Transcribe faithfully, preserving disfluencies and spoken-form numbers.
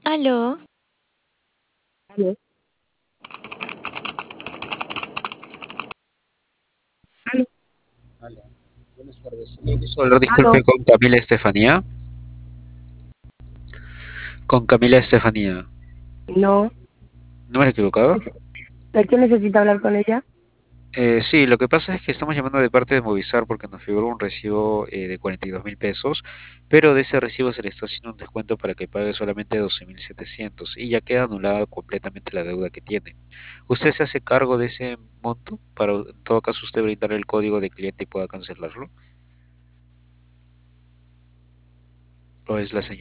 Aló, Aló, aló, Hola, buenas tardes. Eh, gusto hablar, disculpe, aló. con Camila Estefanía. Con Camila Estefanía. No, ¿No me he equivocado? ¿de qué necesita hablar con ella? Eh, sí, lo que pasa es que estamos llamando de parte de Movistar porque nos figuró un recibo eh, de cuarenta y dos mil pesos, pero de ese recibo se le está haciendo un descuento para que pague solamente doce mil setecientos y ya queda anulada completamente la deuda que tiene. ¿Usted se hace cargo de ese monto para, en todo caso, usted brindar el código de cliente y pueda cancelarlo? ¿O es la señora?